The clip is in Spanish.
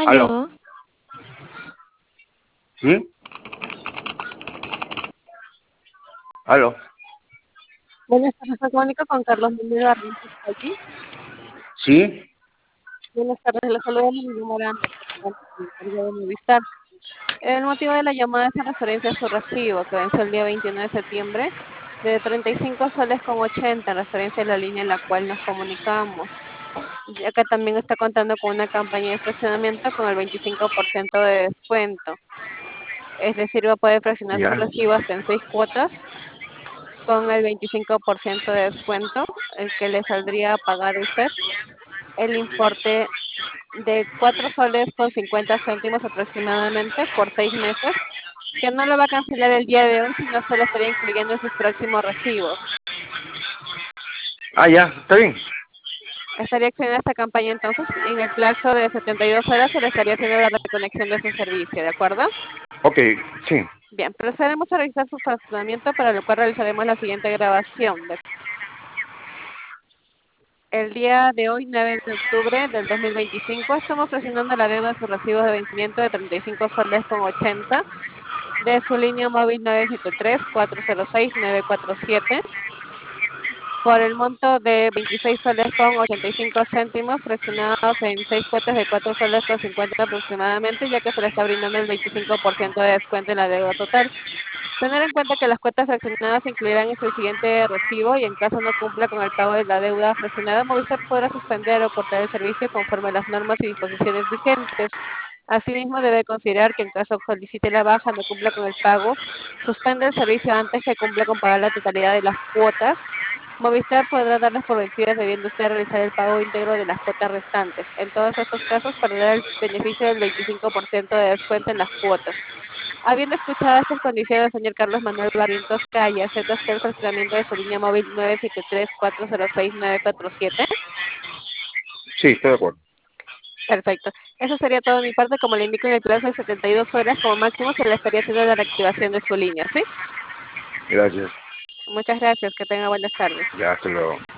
Aló, Aló, ¿sí? Aló, Buenas tardes, me comunico con Carlos Manuel Barrientos allí. ¿sí? Buenas tardes, le saludo, mi nombre es Secretaría de Movistar. El motivo de la llamada es en referencia a su recibo que venció el día 21 de septiembre de 35 soles con 80 en referencia a la línea en la cual nos comunicamos, ya que también está contando con una campaña de fraccionamiento con el 25% de descuento. Es decir, va a poder fraccionar su Ya, recibo hasta en 6 cuotas con el 25% de descuento, el que le saldría a pagar usted el importe de 4 soles con 50 céntimos aproximadamente por 6 meses, que no lo va a cancelar el día de hoy, sino solo estaría incluyendo en sus próximos recibos. ya, está bien. Estaría accediendo a esta campaña entonces, en el plazo de 72 horas se le estaría haciendo la reconexión de su servicio, ¿de acuerdo? Ok, sí, Bien, procederemos a revisar su funcionamiento, para lo cual realizaremos la siguiente grabación. El día de hoy, 9 de octubre del 2025, estamos presionando la deuda de sus recibos de vencimiento de 35 soles con 80 de su línea móvil 973-406-947 por el monto de 26 soles con 85 céntimos fraccionados en 6 cuotas de 4 soles con 50 aproximadamente, ya que se le está brindando el 25% de descuento en la deuda total. Tener en cuenta que las cuotas fraccionadas se incluirán en su siguiente recibo, y en caso no cumpla con el pago de la deuda fraccionada, Movistar podrá suspender o cortar el servicio conforme a las normas y disposiciones vigentes. Asimismo, debe considerar que en caso solicite la baja, no cumpla con el pago, suspende el servicio antes que cumpla con pagar la totalidad de las cuotas. Movistar podrá darlas por vencidas, debiendo usted realizar el pago íntegro de las cuotas restantes. En todos estos casos, perderá el beneficio del 25% de descuento en las cuotas. Habiendo escuchado estas condiciones, señor Carlos Manuel Barrientos Calle, ¿acepta usted el fraccionamiento de su línea móvil 973-406-947? sí, estoy de acuerdo. Perfecto. Eso sería todo de mi parte. Como le indico, en el plazo de 72 horas como máximo se le estaría haciendo la reactivación de su línea, ¿sí? Gracias. Muchas gracias. Que tenga buenas tardes. Ya, hasta luego.